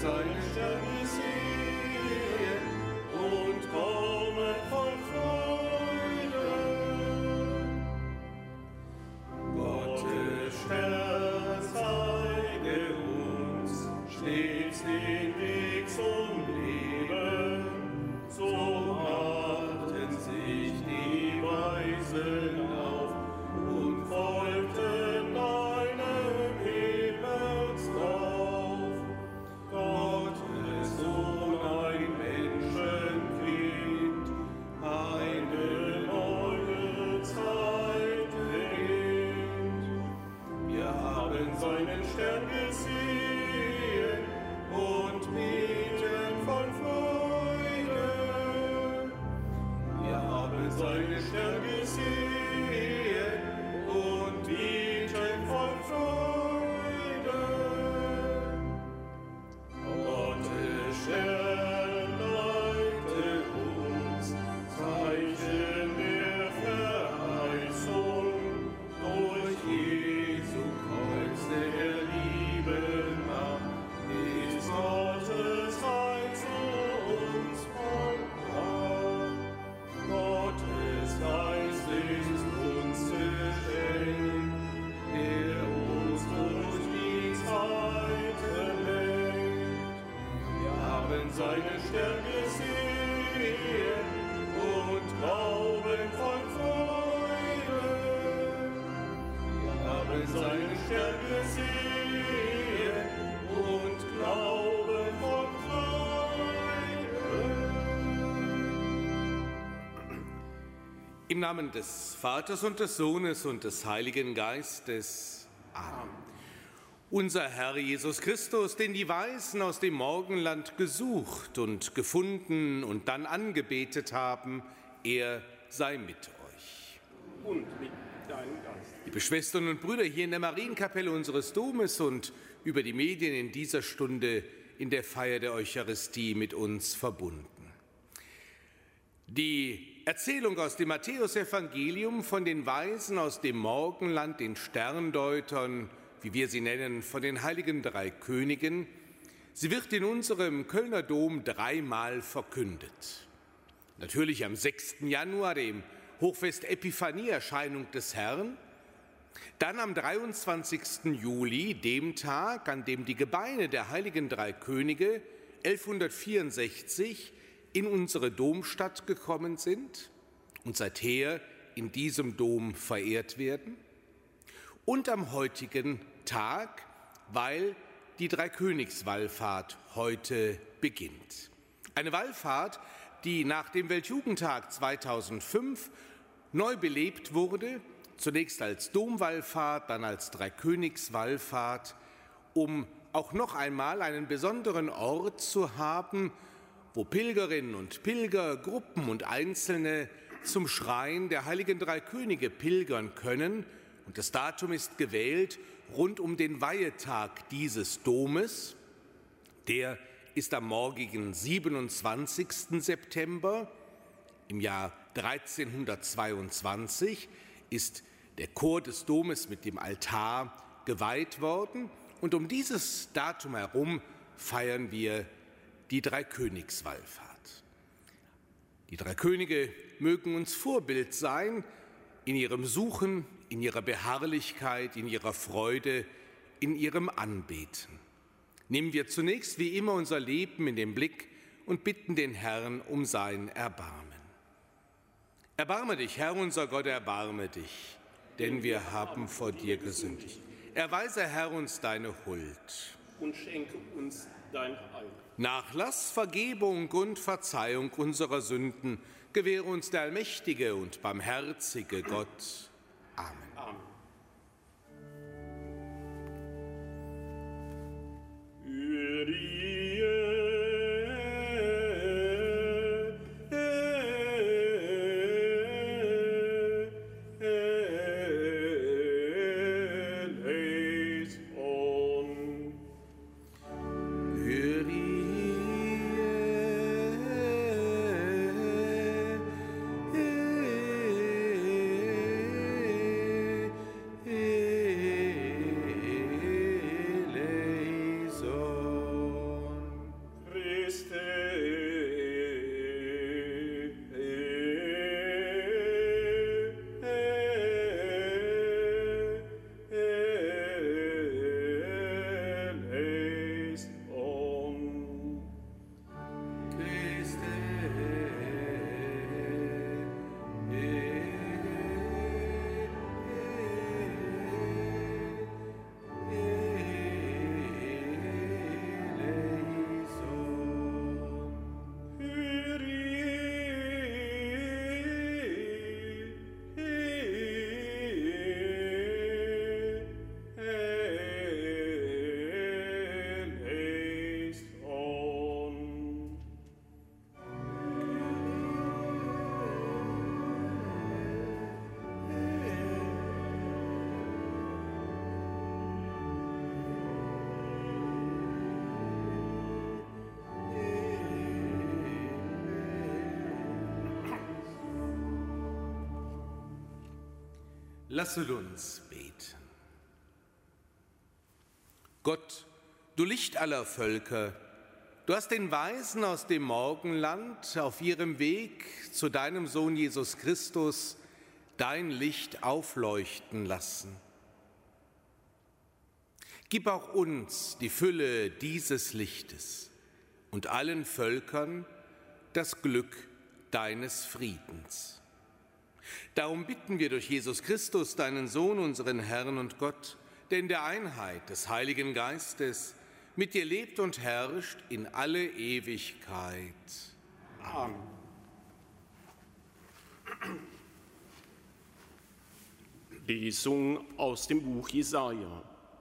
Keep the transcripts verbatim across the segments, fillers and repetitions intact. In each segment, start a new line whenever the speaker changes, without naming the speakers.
seine Sterne sehen und kommen voll Freude. Gottes Stern zeige uns stets den Weg zum Leben, so machten sich die Weisen auf und folgten deinem Himmelstrauf. Gottes Sohn, ein Menschenkind, eine neue Zeit beginnt. Wir haben seinen Stern gesehen und beten von Freude. Wir haben seinen Stern gesehen und beten von Freude. Gottes Stern leite uns, Zeichen der Verheißung, durch Jesu Kreuz der Liebe Macht, ist Gottes Reich zu uns vollbracht. Gottes Geist ist uns geschenkt, der uns durch die Zeiten lenkt. Wir haben seinen Stern gesehen und glauben voll Freude. Wir haben seinen Stern gesehen und glauben voll Freude.
Im Namen des Vaters und des Sohnes und des Heiligen Geistes. Amen. Unser Herr Jesus Christus, den die Weisen aus dem Morgenland gesucht und gefunden und dann angebetet haben, er sei mit euch.
Und mit deinem Geist.
Liebe Schwestern und Brüder, hier in der Marienkapelle unseres Domes und über die Medien in dieser Stunde in der Feier der Eucharistie mit uns verbunden. Die Erzählung aus dem Matthäusevangelium von den Weisen aus dem Morgenland, den Sterndeutern, wie wir sie nennen, von den heiligen drei Königen, sie wird in unserem Kölner Dom dreimal verkündet. Natürlich am sechsten Januar, dem Hochfest Epiphanie, Erscheinung des Herrn, dann am dreiundzwanzigsten Juli, dem Tag, an dem die Gebeine der heiligen drei Könige elfhundertvierundsechzig in unsere Domstadt gekommen sind und seither in diesem Dom verehrt werden, und am heutigen Tag, weil die Dreikönigswallfahrt heute beginnt. Eine Wallfahrt, die nach dem Weltjugendtag zweitausendfünf neu belebt wurde, zunächst als Domwallfahrt, dann als Dreikönigswallfahrt, um auch noch einmal einen besonderen Ort zu haben, wo Pilgerinnen und Pilger, Gruppen und Einzelne zum Schrein der heiligen drei Könige pilgern können. Und das Datum ist gewählt rund um den Weihetag dieses Domes. Der ist am morgigen siebenundzwanzigsten September. Im Jahr dreizehnhundertzweiundzwanzig ist der Chor des Domes mit dem Altar geweiht worden. Und um dieses Datum herum feiern wir die Dreikönigswallfahrt. Die drei Könige mögen uns Vorbild sein in ihrem Suchen, in ihrer Beharrlichkeit, in ihrer Freude, in ihrem Anbeten. Nehmen wir zunächst wie immer unser Leben in den Blick und bitten den Herrn um sein Erbarmen. Erbarme dich, Herr unser Gott, erbarme dich, denn wir haben vor dir gesündigt. Erweise, Herr, uns deine Huld.
Und schenke uns dein Heil.
Nachlass, Vergebung und Verzeihung unserer Sünden gewähre uns der allmächtige und barmherzige Gott. Amen.
Amen.
Lasset uns beten. Gott, du Licht aller Völker, du hast den Weisen aus dem Morgenland auf ihrem Weg zu deinem Sohn Jesus Christus dein Licht aufleuchten lassen. Gib auch uns die Fülle dieses Lichtes und allen Völkern das Glück deines Friedens. Darum bitten wir durch Jesus Christus, deinen Sohn, unseren Herrn und Gott, der in der Einheit des Heiligen Geistes mit dir lebt und herrscht in alle Ewigkeit.
Amen. Lesung aus dem Buch Jesaja.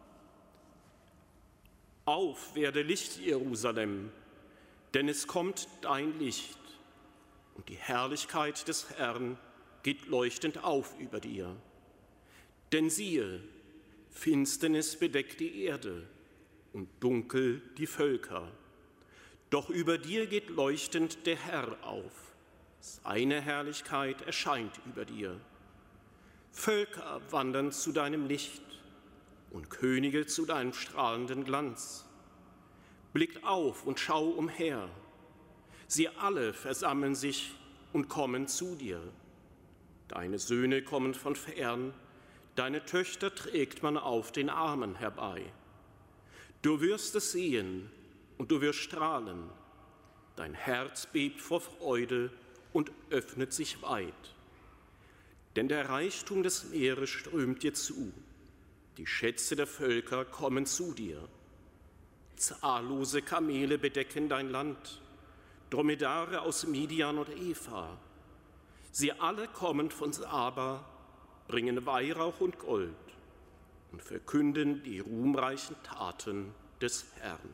Auf, werde Licht, Jerusalem, denn es kommt dein Licht, und die Herrlichkeit des Herrn geht leuchtend auf über dir. Denn siehe, Finsternis bedeckt die Erde und dunkel die Völker. Doch über dir geht leuchtend der Herr auf. Seine Herrlichkeit erscheint über dir. Völker wandern zu deinem Licht und Könige zu deinem strahlenden Glanz. Blickt auf und schau umher. Sie alle versammeln sich und kommen zu dir. Deine Söhne kommen von fern, deine Töchter trägt man auf den Armen herbei. Du wirst es sehen und du wirst strahlen. Dein Herz bebt vor Freude und öffnet sich weit. Denn der Reichtum des Meeres strömt dir zu. Die Schätze der Völker kommen zu dir. Zahllose Kamele bedecken dein Land, Dromedare aus Midian und Epha. Sie alle kommen von Saba, bringen Weihrauch und Gold und verkünden die ruhmreichen Taten des Herrn.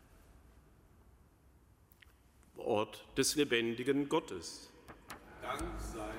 Wort des lebendigen Gottes.
Dank sei Gott.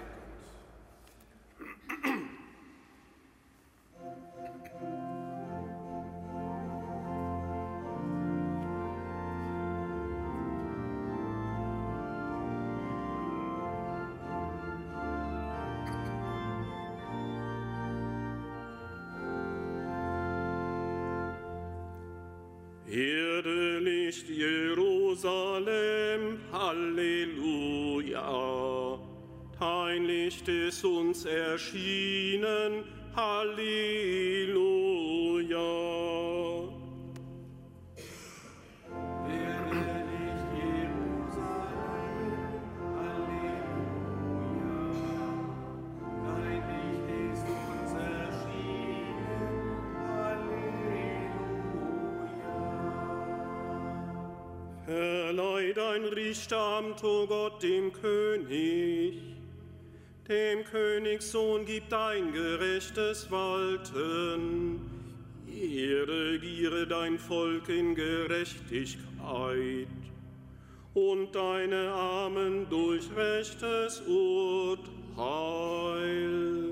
Erde Licht Jerusalem, Halleluja. Dein Licht ist uns erschienen, Halleluja.
Erde Licht Jerusalem, Halleluja. Dein Licht ist uns erschienen, Halleluja.
Verleih dein Richteramt, o Gott, dem König. Dem Königssohn gib dein gerechtes Walten. Er regiere dein Volk in Gerechtigkeit und deine Armen durch rechtes Urteil.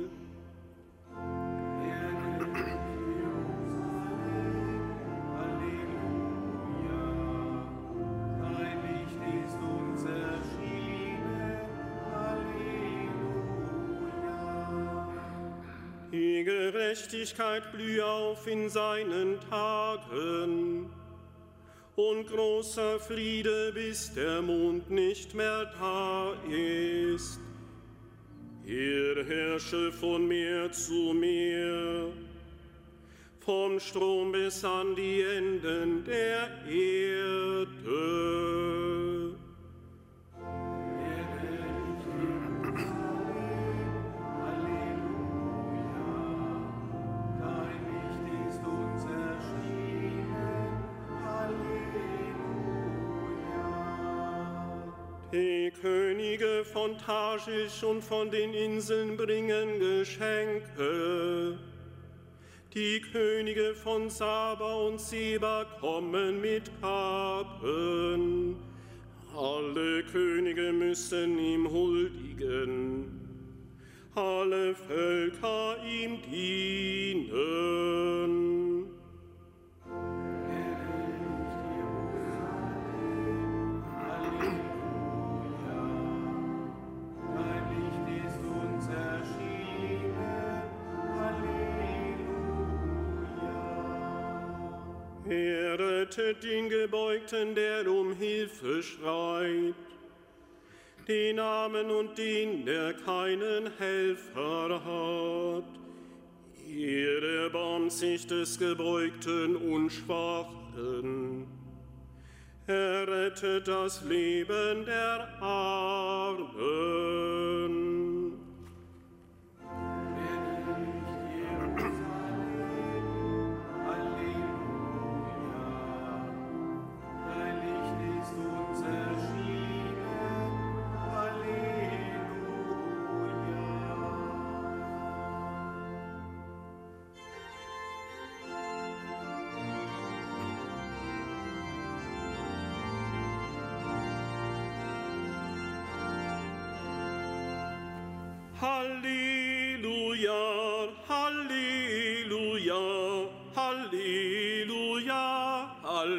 Die Gerechtigkeit blühe auf in seinen Tagen und großer Friede, bis der Mond nicht mehr da ist. Er herrsche von Meer zu Meer, vom Strom bis an die Enden der Erde. Die Könige von Tarschisch und von den Inseln bringen Geschenke. Die Könige von Saba und Seba kommen mit Gaben. Alle Könige müssen ihm huldigen. Alle Völker ihm dienen. Er rettet den Gebeugten, der um Hilfe schreit, den Armen und den, der keinen Helfer hat. Er erbarmt sich des Gebeugten und Schwachen. Er rettet das Leben der Armen. Halleluja, Halleluja, Halleluja,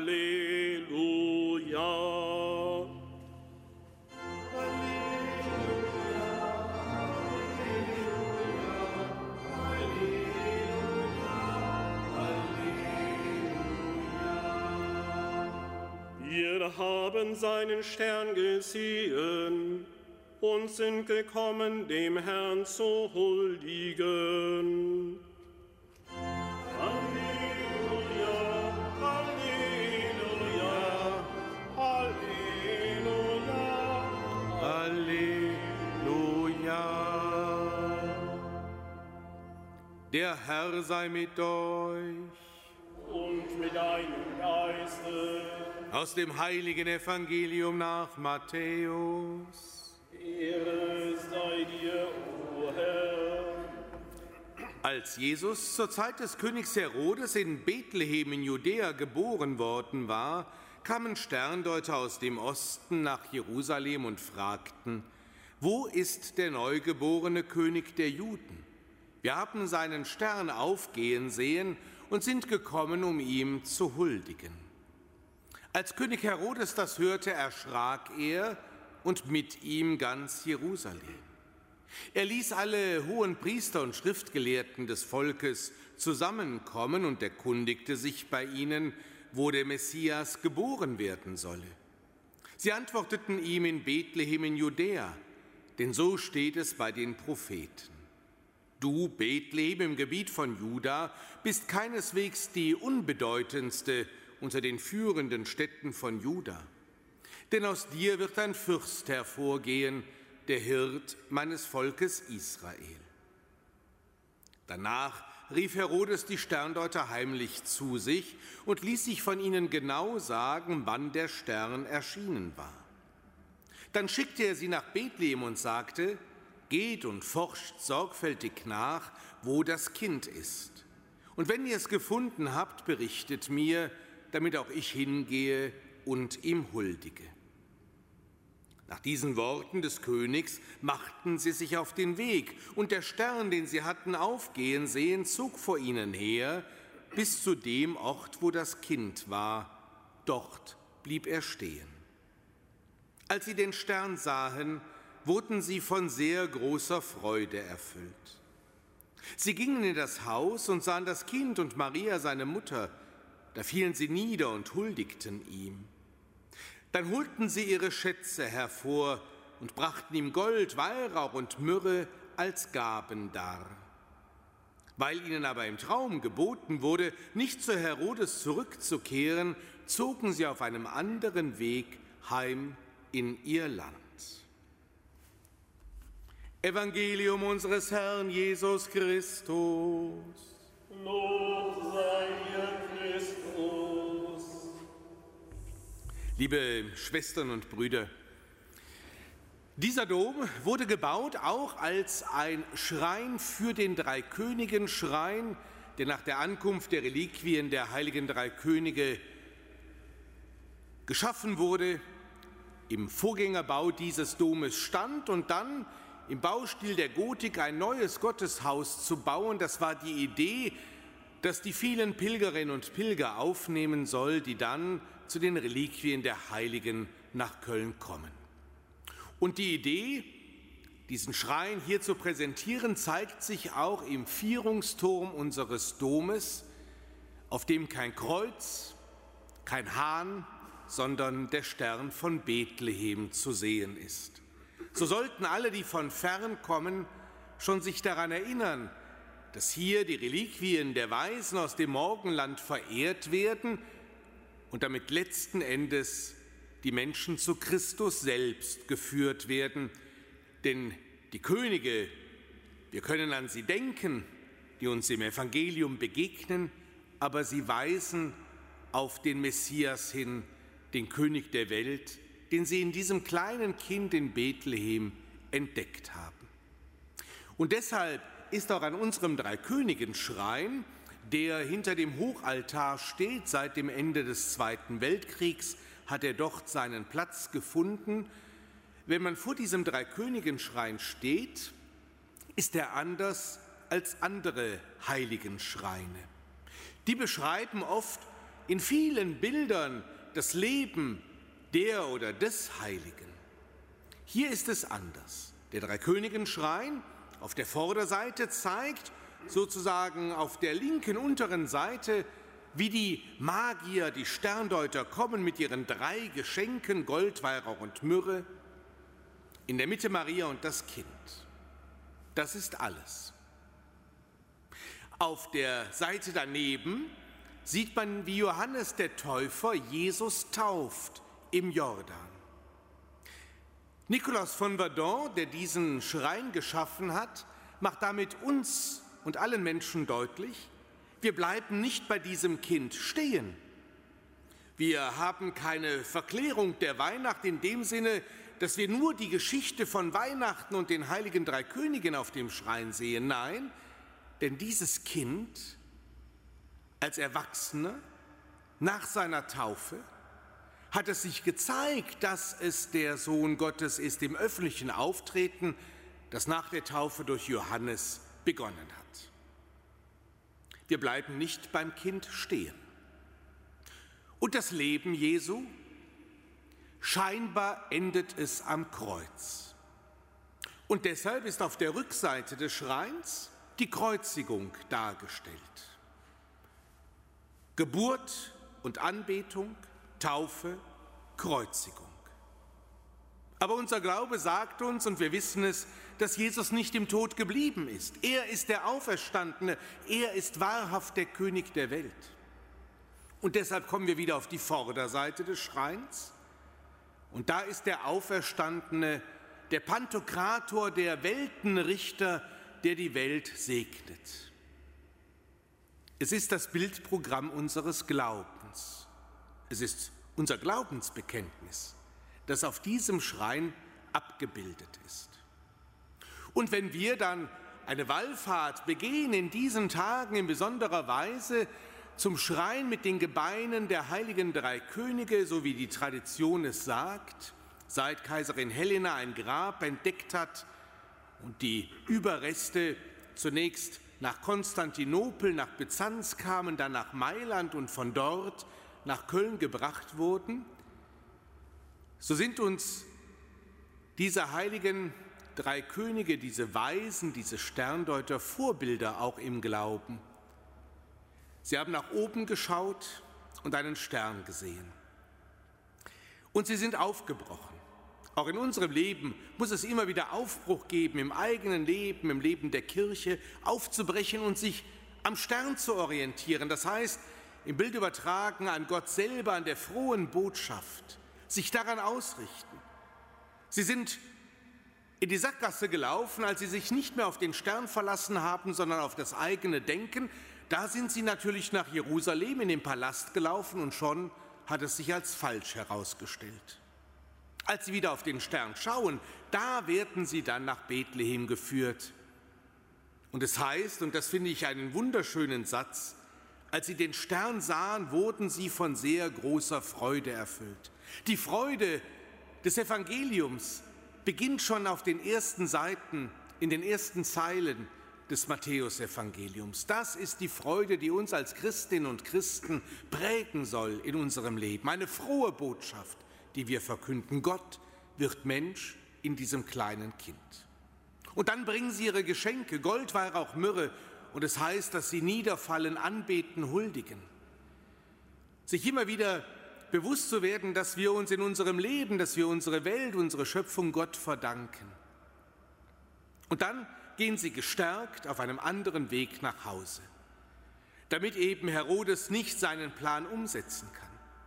Halleluja. Wir haben seinen Stern gesehen und sind gekommen, dem Herrn zu huldigen. Halleluja, Halleluja, Halleluja,
Halleluja. Der Herr sei mit euch.
Und mit deinem Geiste.
Aus dem heiligen Evangelium nach Matthäus.
Ehre sei dir, o Herr.
Als Jesus zur Zeit des Königs Herodes in Bethlehem in Judäa geboren worden war, kamen Sterndeuter aus dem Osten nach Jerusalem und fragten: Wo ist der neugeborene König der Juden? Wir haben seinen Stern aufgehen sehen und sind gekommen, um ihm zu huldigen. Als König Herodes das hörte, erschrak er und mit ihm ganz Jerusalem. Er ließ alle hohen Priester und Schriftgelehrten des Volkes zusammenkommen und erkundigte sich bei ihnen, wo der Messias geboren werden solle. Sie antworteten ihm: in Bethlehem in Judäa, denn so steht es bei den Propheten. Du, Bethlehem im Gebiet von Juda, bist keineswegs die unbedeutendste unter den führenden Städten von Juda. Denn aus dir wird ein Fürst hervorgehen, der Hirt meines Volkes Israel. Danach rief Herodes die Sterndeuter heimlich zu sich und ließ sich von ihnen genau sagen, wann der Stern erschienen war. Dann schickte er sie nach Bethlehem und sagte: Geht und forscht sorgfältig nach, wo das Kind ist. Und wenn ihr es gefunden habt, berichtet mir, damit auch ich hingehe und ihm huldige. Nach diesen Worten des Königs machten sie sich auf den Weg, und der Stern, den sie hatten aufgehen sehen, zog vor ihnen her, bis zu dem Ort, wo das Kind war. Dort blieb er stehen. Als sie den Stern sahen, wurden sie von sehr großer Freude erfüllt. Sie gingen in das Haus und sahen das Kind und Maria, seine Mutter. Da fielen sie nieder und huldigten ihm. Dann holten sie ihre Schätze hervor und brachten ihm Gold, Weihrauch und Myrrhe als Gaben dar. Weil ihnen aber im Traum geboten wurde, nicht zu Herodes zurückzukehren, zogen sie auf einem anderen Weg heim in ihr Land. Evangelium unseres Herrn Jesus Christus.
Lob sei dir, Christus.
Liebe Schwestern und Brüder, dieser Dom wurde gebaut auch als ein Schrein für den Dreikönigen-Schrein, der nach der Ankunft der Reliquien der heiligen drei Könige geschaffen wurde, im Vorgängerbau dieses Domes stand und dann im Baustil der Gotik ein neues Gotteshaus zu bauen. Das war die Idee, dass die vielen Pilgerinnen und Pilger aufnehmen soll, die dann zu den Reliquien der Heiligen nach Köln kommen. Und die Idee, diesen Schrein hier zu präsentieren, zeigt sich auch im Vierungsturm unseres Domes, auf dem kein Kreuz, kein Hahn, sondern der Stern von Bethlehem zu sehen ist. So sollten alle, die von fern kommen, schon sich daran erinnern, dass hier die Reliquien der Weisen aus dem Morgenland verehrt werden und damit letzten Endes die Menschen zu Christus selbst geführt werden. Denn die Könige, wir können an sie denken, die uns im Evangelium begegnen, aber sie weisen auf den Messias hin, den König der Welt, den sie in diesem kleinen Kind in Bethlehem entdeckt haben. Und deshalb ist auch an unserem Dreikönigenschrein, der hinter dem Hochaltar steht, seit dem Ende des Zweiten Weltkriegs, hat er dort seinen Platz gefunden. Wenn man vor diesem Dreikönigenschrein steht, ist er anders als andere Heiligenschreine. Die beschreiben oft in vielen Bildern das Leben der oder des Heiligen. Hier ist es anders. Der Dreikönigenschrein auf der Vorderseite zeigt sozusagen auf der linken unteren Seite, wie die Magier, die Sterndeuter kommen mit ihren drei Geschenken, Gold, Weihrauch und Myrrhe. In der Mitte Maria und das Kind. Das ist alles. Auf der Seite daneben sieht man, wie Johannes der Täufer Jesus tauft im Jordan. Nikolaus von Verdun, der diesen Schrein geschaffen hat, macht damit uns und allen Menschen deutlich, wir bleiben nicht bei diesem Kind stehen. Wir haben keine Verklärung der Weihnacht in dem Sinne, dass wir nur die Geschichte von Weihnachten und den heiligen drei Königen auf dem Schrein sehen. Nein, denn dieses Kind als Erwachsener nach seiner Taufe hat es sich gezeigt, dass es der Sohn Gottes ist im öffentlichen Auftreten, das nach der Taufe durch Johannes begonnen hat. Wir bleiben nicht beim Kind stehen. Und das Leben Jesu, scheinbar endet es am Kreuz. Und deshalb ist auf der Rückseite des Schreins die Kreuzigung dargestellt. Geburt und Anbetung, Taufe, Kreuzigung. Aber unser Glaube sagt uns, und wir wissen es, dass Jesus nicht im Tod geblieben ist. Er ist der Auferstandene, er ist wahrhaft der König der Welt. Und deshalb kommen wir wieder auf die Vorderseite des Schreins. Und da ist der Auferstandene, der Pantokrator, der Weltenrichter, der die Welt segnet. Es ist das Bildprogramm unseres Glaubens. Es ist unser Glaubensbekenntnis, das auf diesem Schrein abgebildet ist. Und wenn wir dann eine Wallfahrt begehen in diesen Tagen in besonderer Weise zum Schrein mit den Gebeinen der heiligen drei Könige, so wie die Tradition es sagt, seit Kaiserin Helena ein Grab entdeckt hat und die Überreste zunächst nach Konstantinopel, nach Byzanz kamen, dann nach Mailand und von dort nach Köln gebracht wurden, so sind uns diese heiligen drei Könige, diese Weisen, diese Sterndeuter Vorbilder auch im Glauben. Sie haben nach oben geschaut und einen Stern gesehen. Und sie sind aufgebrochen. Auch in unserem Leben muss es immer wieder Aufbruch geben, im eigenen Leben, im Leben der Kirche, aufzubrechen und sich am Stern zu orientieren. Das heißt, im Bild übertragen an Gott selber, an der frohen Botschaft, sich daran ausrichten. Sie sind in die Sackgasse gelaufen, als sie sich nicht mehr auf den Stern verlassen haben, sondern auf das eigene Denken. Da sind sie natürlich nach Jerusalem in den Palast gelaufen und schon hat es sich als falsch herausgestellt. Als sie wieder auf den Stern schauen, da werden sie dann nach Bethlehem geführt. Und es heißt, und das finde ich einen wunderschönen Satz, als sie den Stern sahen, wurden sie von sehr großer Freude erfüllt. Die Freude des Evangeliums beginnt schon auf den ersten Seiten, in den ersten Zeilen des Matthäusevangeliums. Das ist die Freude, die uns als Christinnen und Christen prägen soll in unserem Leben. Eine frohe Botschaft, die wir verkünden. Gott wird Mensch in diesem kleinen Kind. Und dann bringen sie ihre Geschenke, Gold, Weihrauch, Myrrhe, und es heißt, dass sie niederfallen, anbeten, huldigen. sich immer wieder bewusst zu werden, dass wir uns in unserem Leben, dass wir unsere Welt, unsere Schöpfung Gott verdanken. Und dann gehen sie gestärkt auf einem anderen Weg nach Hause, damit eben Herodes nicht seinen Plan umsetzen kann.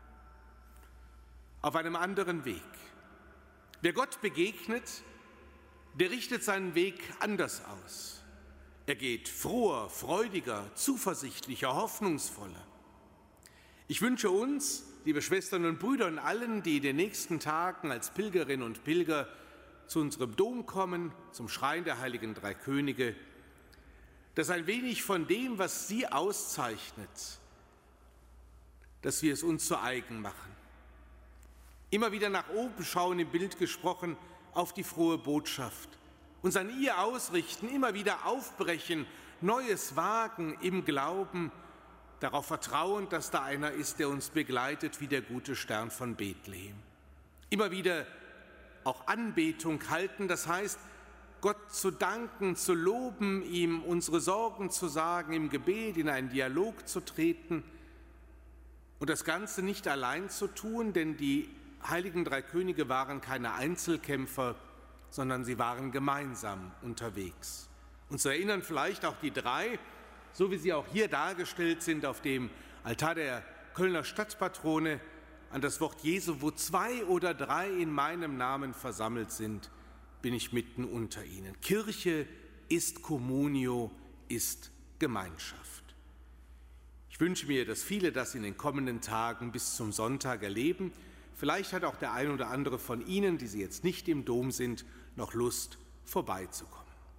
Auf einem anderen Weg. Wer Gott begegnet, der richtet seinen Weg anders aus. Er geht froher, freudiger, zuversichtlicher, hoffnungsvoller. Ich wünsche uns, liebe Schwestern und Brüder und allen, die in den nächsten Tagen als Pilgerinnen und Pilger zu unserem Dom kommen, zum Schrein der Heiligen Drei Könige, dass ein wenig von dem, was sie auszeichnet, dass wir es uns zu eigen machen. Immer wieder nach oben schauen, im Bild gesprochen, auf die frohe Botschaft, uns an ihr ausrichten, immer wieder aufbrechen, Neues wagen im Glauben, darauf vertrauen, dass da einer ist, der uns begleitet wie der gute Stern von Bethlehem. Immer wieder auch Anbetung halten, das heißt, Gott zu danken, zu loben, ihm unsere Sorgen zu sagen, im Gebet in einen Dialog zu treten und das Ganze nicht allein zu tun, denn die Heiligen Drei Könige waren keine Einzelkämpfer, sondern sie waren gemeinsam unterwegs. Und so erinnern vielleicht auch die drei, so wie sie auch hier dargestellt sind auf dem Altar der Kölner Stadtpatrone, an das Wort Jesu, wo zwei oder drei in meinem Namen versammelt sind, bin ich mitten unter ihnen. Kirche ist Communio, ist Gemeinschaft. Ich wünsche mir, dass viele das in den kommenden Tagen bis zum Sonntag erleben. Vielleicht hat auch der ein oder andere von Ihnen, die Sie jetzt nicht im Dom sind, noch Lust, vorbeizukommen.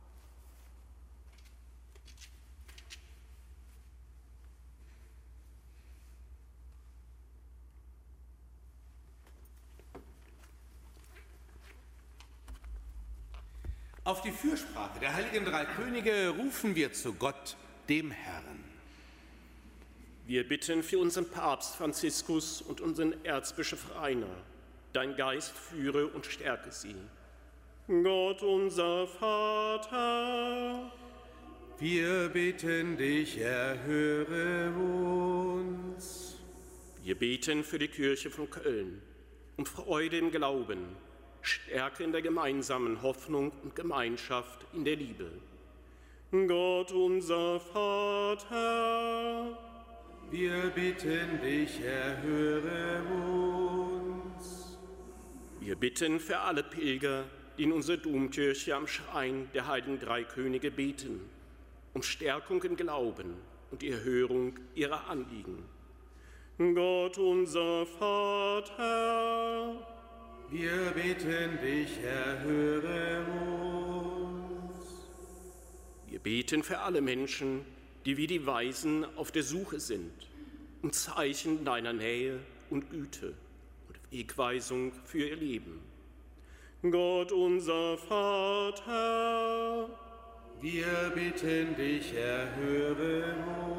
Auf die Fürsprache der Heiligen Drei Könige rufen wir zu Gott, dem Herrn.
Wir bitten für unseren Papst Franziskus und unseren Erzbischof Rainer, dein Geist führe und stärke sie. Gott, unser Vater,
wir bitten dich, erhöre uns.
Wir beten für die Kirche von Köln um Freude im Glauben, Stärke in der gemeinsamen Hoffnung und Gemeinschaft in der Liebe. Gott, unser Vater,
wir bitten dich, erhöre uns.
Wir bitten für alle Pilger, die in unserer Domkirche am Schrein der Heiligen Drei Könige beten, um Stärkung im Glauben und die Erhörung ihrer Anliegen. Gott, unser Vater,
wir bitten dich, erhöre uns.
Wir beten für alle Menschen, die wie die Weisen auf der Suche sind, um Zeichen deiner Nähe und Güte und Wegweisung für ihr Leben. Gott, unser Vater,
wir bitten dich, erhöre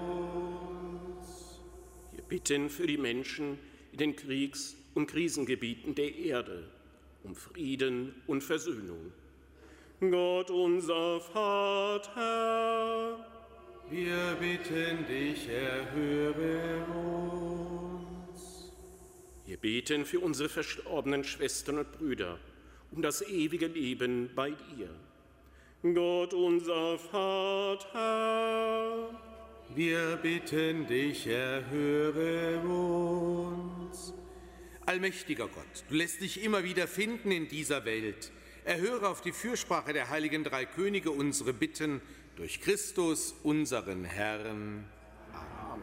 uns.
Wir bitten für die Menschen in den Kriegs- und Krisengebieten der Erde, um Frieden und Versöhnung. Gott, unser Vater,
wir bitten dich, erhöre uns.
Wir beten für unsere verstorbenen Schwestern und Brüder, um das ewige Leben bei dir. Gott, unser Vater,
wir bitten dich, erhöre uns. Allmächtiger Gott, du lässt dich immer wieder finden in dieser Welt. Erhöre auf die Fürsprache der Heiligen Drei Könige unsere Bitten durch Christus, unseren Herrn. Amen.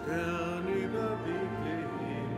Stern über Bethlehem.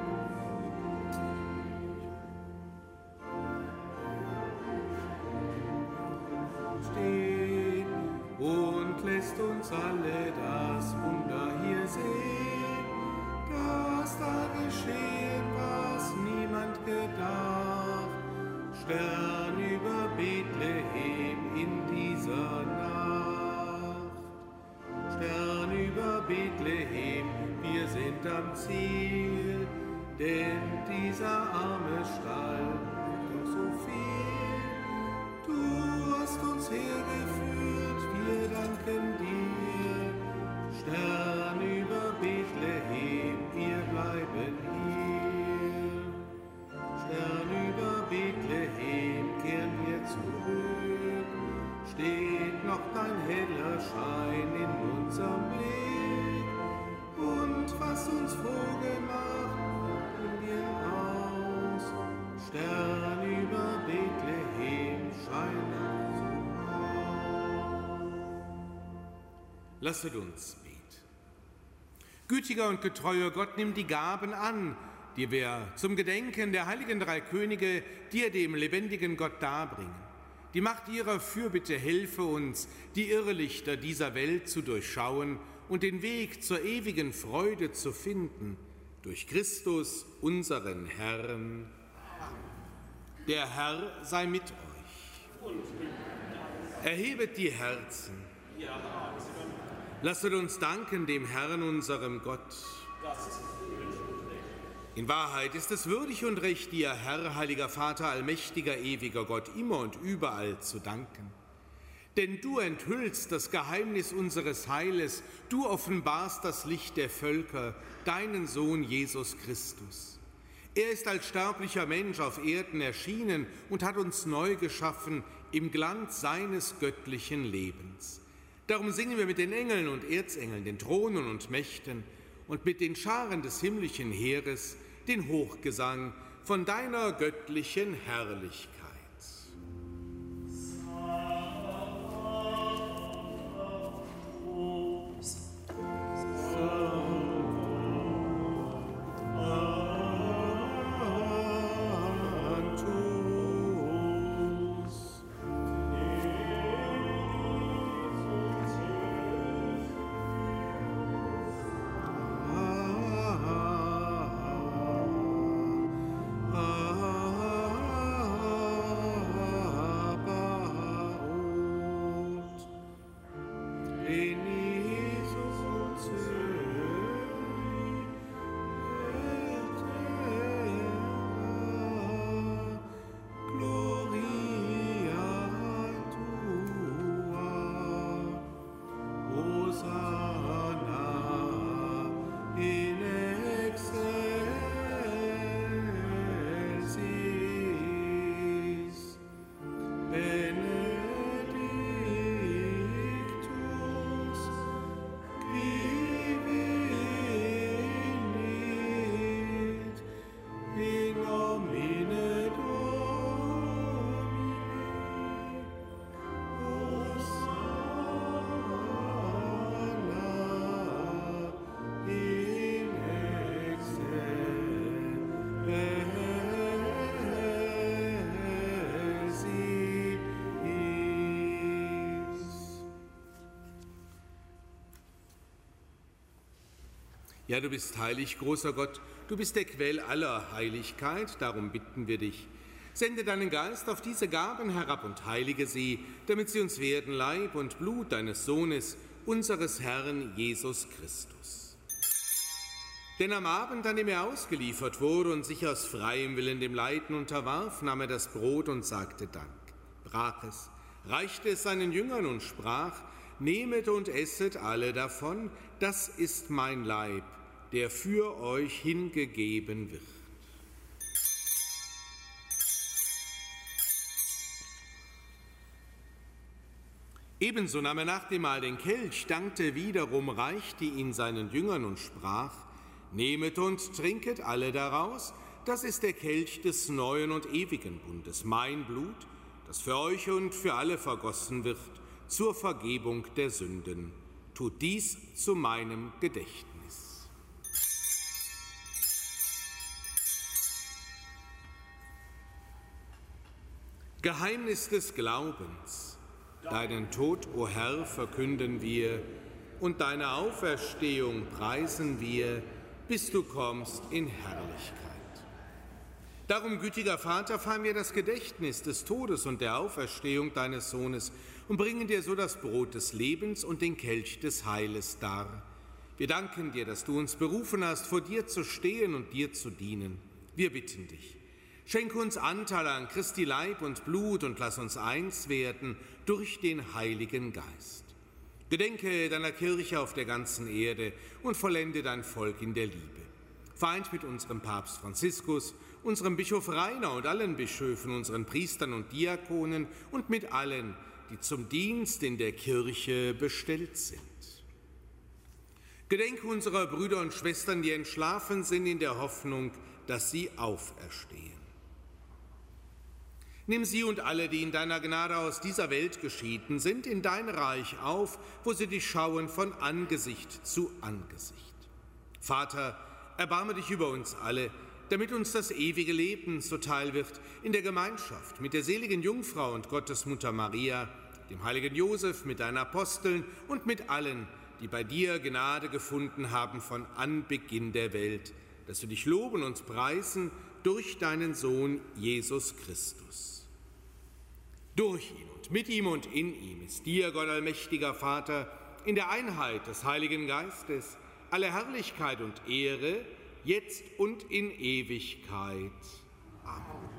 Steht und lässt uns alle das Wunder hier sehen, dass da geschehen, was niemand gedacht. Stern über Bethlehem in dieser Nacht. Stern über Bethlehem, wir sind am Ziel, denn dieser arme Stall hat doch so viel. Du hast uns hergeführt, wir danken dir. Stern über Bethlehem, wir bleiben hier. Stern über Bethlehem, kehren wir zurück. Steht noch dein heller Schein in unserem Blick. Und was uns froh gemacht, bringen wir aus. Stern über Bethlehem, scheine so hell.
Lasset uns beten. Gütiger und getreuer Gott, nimm die Gaben an, die wir zum Gedenken der heiligen drei Könige dir, dem lebendigen Gott, darbringen. Die Macht ihrer Fürbitte helfe uns, die Irrlichter dieser Welt zu durchschauen und den Weg zur ewigen Freude zu finden, durch Christus, unseren Herrn. Der Herr sei mit euch. Erhebet die Herzen. Lasset uns danken dem Herrn, unserem Gott. In Wahrheit ist es würdig und recht, dir, Herr, heiliger Vater, allmächtiger, ewiger Gott, immer und überall zu danken. Denn du enthüllst das Geheimnis unseres Heiles, du offenbarst das Licht der Völker, deinen Sohn Jesus Christus. Er ist als sterblicher Mensch auf Erden erschienen und hat uns neu geschaffen im Glanz seines göttlichen Lebens. Darum singen wir mit den Engeln und Erzengeln, den Thronen und Mächten und mit den Scharen des himmlischen Heeres den Hochgesang von deiner göttlichen Herrlichkeit. Ja, du bist heilig, großer Gott, du bist der Quell aller Heiligkeit, darum bitten wir dich. Sende deinen Geist auf diese Gaben herab und heilige sie, damit sie uns werden Leib und Blut deines Sohnes, unseres Herrn Jesus Christus. Denn am Abend, an dem er ausgeliefert wurde und sich aus freiem Willen dem Leiden unterwarf, nahm er das Brot und sagte Dank, brach es, reichte es seinen Jüngern und sprach: Nehmet und esset alle davon, das ist mein Leib, der für euch hingegeben wird. Ebenso nahm er nach dem Mahl den Kelch, dankte wiederum, reichte ihn seinen Jüngern und sprach: Nehmet und trinket alle daraus, das ist der Kelch des neuen und ewigen Bundes, mein Blut, das für euch und für alle vergossen wird, zur Vergebung der Sünden. Tut dies zu meinem Gedächtnis. Geheimnis des Glaubens. Deinen Tod, o Herr, verkünden wir, und deine Auferstehung preisen wir, bis du kommst in Herrlichkeit. Darum, gütiger Vater, feiern wir das Gedächtnis des Todes und der Auferstehung deines Sohnes und bringen dir so das Brot des Lebens und den Kelch des Heiles dar. Wir danken dir, dass du uns berufen hast, vor dir zu stehen und dir zu dienen. Wir bitten dich, schenke uns Anteil an Christi Leib und Blut und lass uns eins werden durch den Heiligen Geist. Gedenke deiner Kirche auf der ganzen Erde und vollende dein Volk in der Liebe. Vereint mit unserem Papst Franziskus, unserem Bischof Rainer und allen Bischöfen, unseren Priestern und Diakonen und mit allen, die zum Dienst in der Kirche bestellt sind. Gedenke unserer Brüder und Schwestern, die entschlafen sind, in der Hoffnung, dass sie auferstehen. Nimm sie und alle, die in deiner Gnade aus dieser Welt geschieden sind, in dein Reich auf, wo sie dich schauen von Angesicht zu Angesicht. Vater, erbarme dich über uns alle, damit uns das ewige Leben zuteil wird in der Gemeinschaft mit der seligen Jungfrau und Gottesmutter Maria, dem heiligen Josef, mit deinen Aposteln und mit allen, die bei dir Gnade gefunden haben von Anbeginn der Welt, dass wir dich loben und preisen durch deinen Sohn Jesus Christus. Durch ihn und mit ihm und in ihm ist dir, Gott allmächtiger Vater, in der Einheit des Heiligen Geistes, alle Herrlichkeit und Ehre, jetzt und in Ewigkeit. Amen.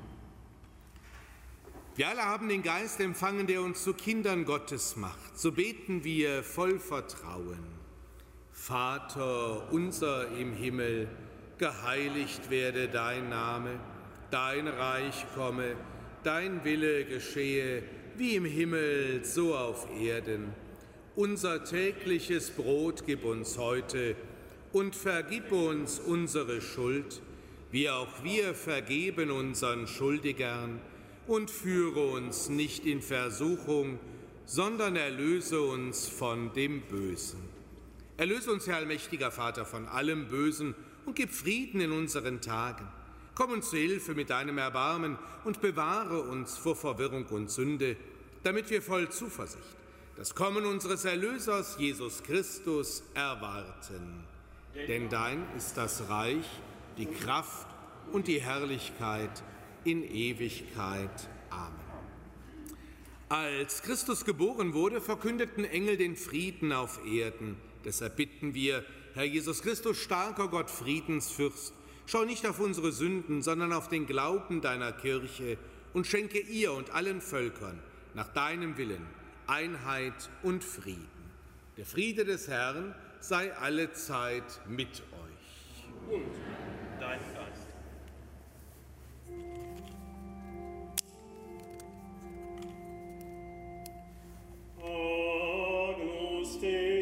Wir alle haben den Geist empfangen, der uns zu Kindern Gottes macht. So beten wir voll Vertrauen. Vater unser im Himmel, geheiligt werde dein Name, dein Reich komme, dein Wille geschehe, wie im Himmel, so auf Erden. Unser tägliches Brot gib uns heute und vergib uns unsere Schuld, wie auch wir vergeben unseren Schuldigern, und führe uns nicht in Versuchung, sondern erlöse uns von dem Bösen. Erlöse uns, Herr allmächtiger Vater, von allem Bösen und gib Frieden in unseren Tagen. Komm uns zu Hilfe mit deinem Erbarmen und bewahre uns vor Verwirrung und Sünde, damit wir voll Zuversicht das Kommen unseres Erlösers Jesus Christus erwarten. Denn dein ist das Reich, die Kraft und die Herrlichkeit in Ewigkeit. Amen. Als Christus geboren wurde, verkündeten Engel den Frieden auf Erden. Deshalb bitten wir, Herr Jesus Christus, starker Gott, Friedensfürst, schau nicht auf unsere Sünden, sondern auf den Glauben deiner Kirche und schenke ihr und allen Völkern nach deinem Willen Einheit und Frieden. Der Friede des Herrn sei allezeit mit euch.
Und dein Geist. Agnus Dei.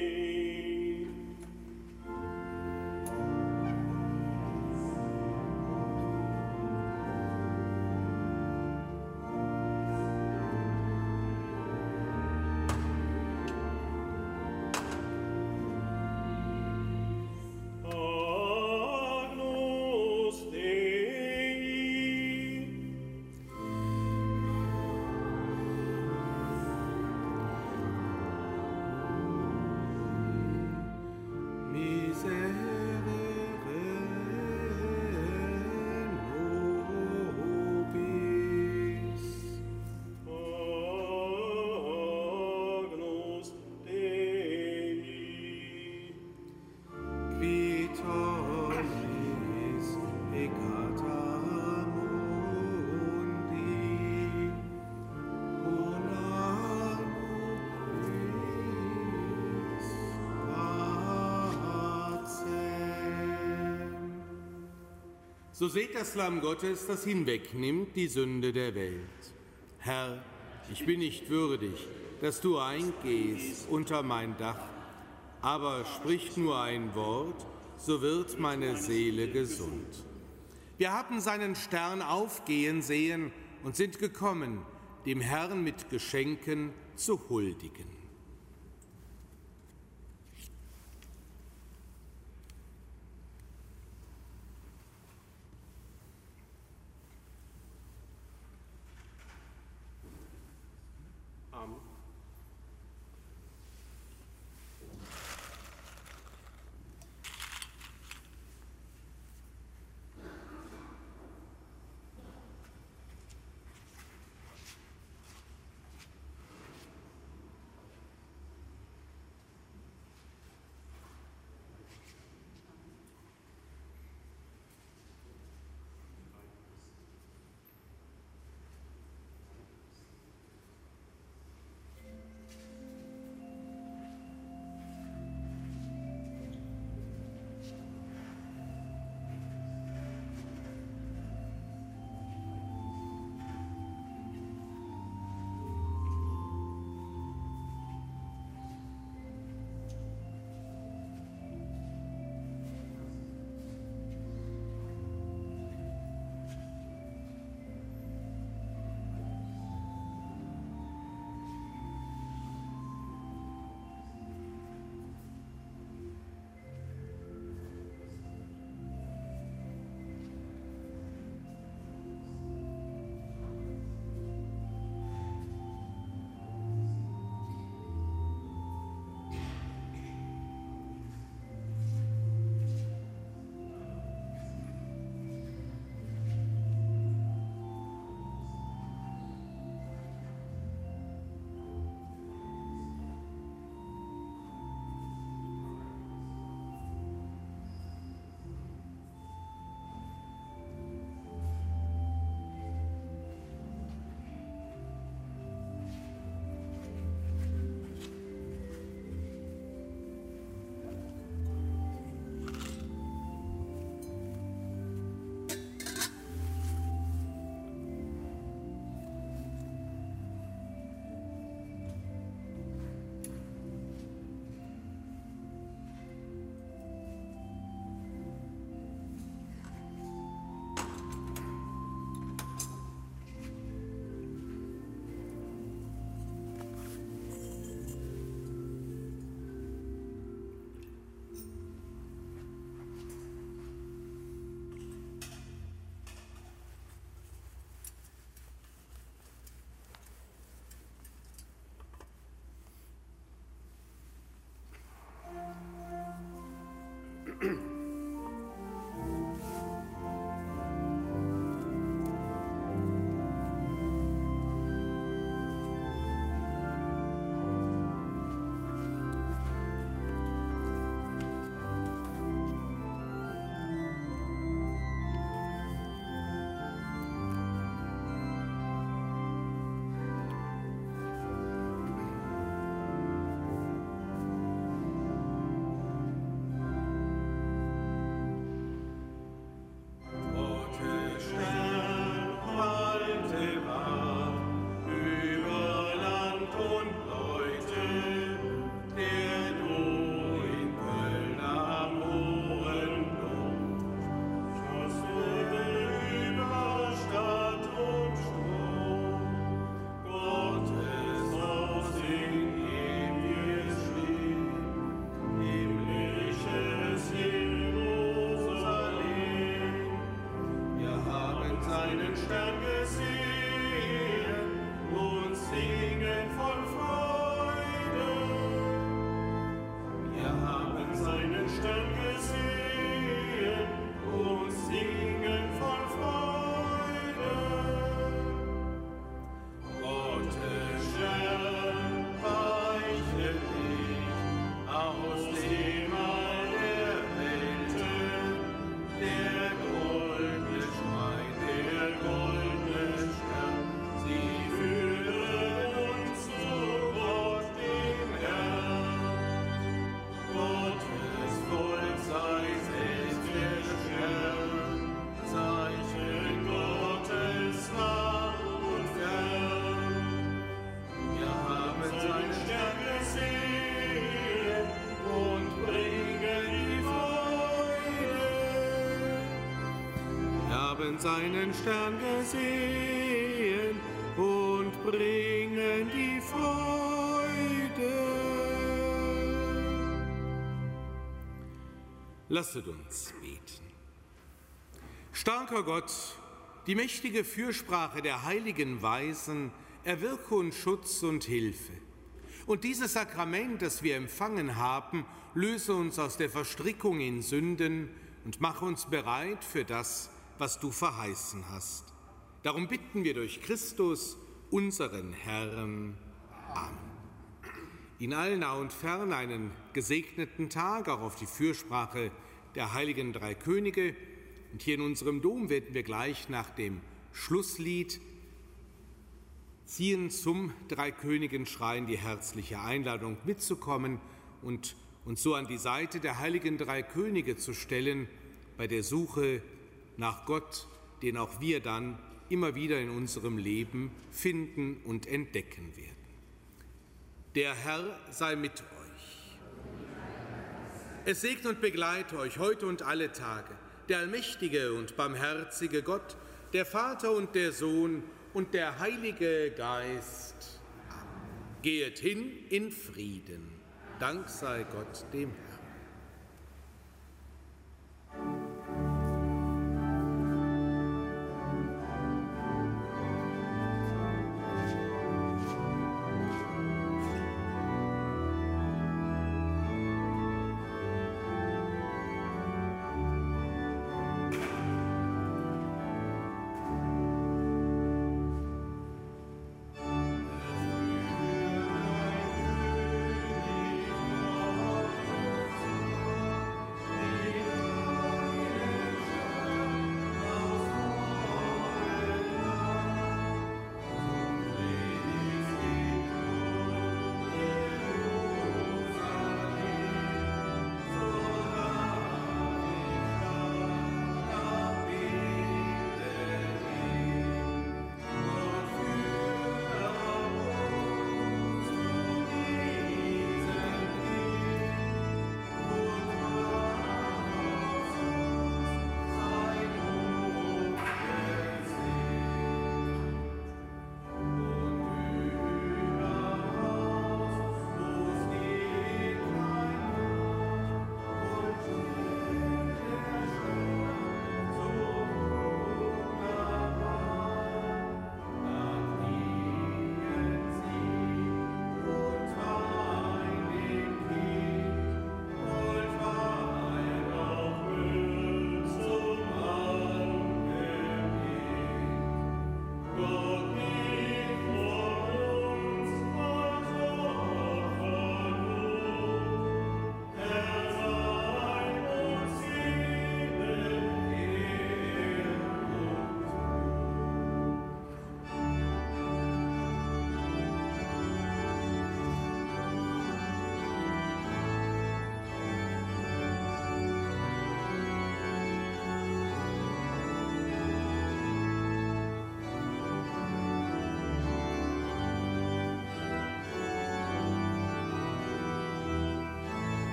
So seht das Lamm Gottes, das hinwegnimmt die Sünde der Welt. Herr, ich bin nicht würdig, dass du eingehst unter mein Dach, aber sprich nur ein Wort, so wird meine Seele gesund. Wir haben seinen Stern aufgehen sehen und sind gekommen, dem Herrn mit Geschenken zu huldigen.
haben seinen Stern gesehen und bringen die Freude. Lasset uns beten. Starker Gott, die mächtige Fürsprache der heiligen Weisen erwirke uns Schutz und Hilfe. Und dieses Sakrament, das wir empfangen haben, löse uns aus der Verstrickung in Sünden und mache uns bereit für das, was du verheißen hast. Darum bitten wir durch Christus, unseren Herrn. Amen. In allen nah und fern einen gesegneten Tag, auch auf die Fürsprache der heiligen drei Könige. Und hier in unserem Dom werden wir gleich nach dem Schlusslied ziehen zum Dreikönigenschrein die herzliche Einladung mitzukommen und uns so an die Seite der heiligen drei Könige zu stellen bei der Suche nach Gott, den auch wir dann immer wieder in unserem Leben finden und entdecken werden. Der Herr sei mit euch. Es segne und begleite euch heute und alle Tage der allmächtige und barmherzige Gott, der Vater und der Sohn und der Heilige Geist. Amen. Gehet hin in Frieden. Dank sei Gott dem Herrn.